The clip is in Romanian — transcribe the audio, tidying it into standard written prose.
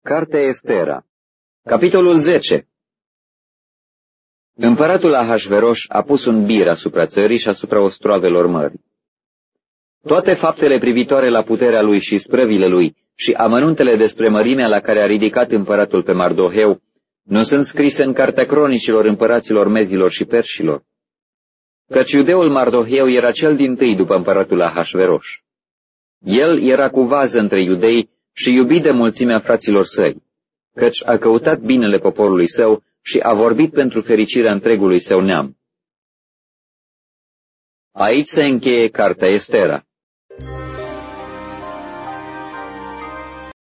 Cartea Estera, capitolul 10. Împăratul Ahasveros a pus un bir asupra țării și asupra ostroavelor mării. Toate faptele privitoare la puterea lui și sprăvile lui și amănuntele despre mărimea la care a ridicat împăratul pe Mardoheu nu sunt scrise în cartea cronicilor împăraților mezilor și perșilor. Căci iudeul Mardoheu era cel dintâi după împăratul Ahasveros. El era cu vază între iudei și iubit de mulțimea fraților săi, căci a căutat binele poporului său și a vorbit pentru fericirea întregului său neam. Aici se încheie cartea Estera.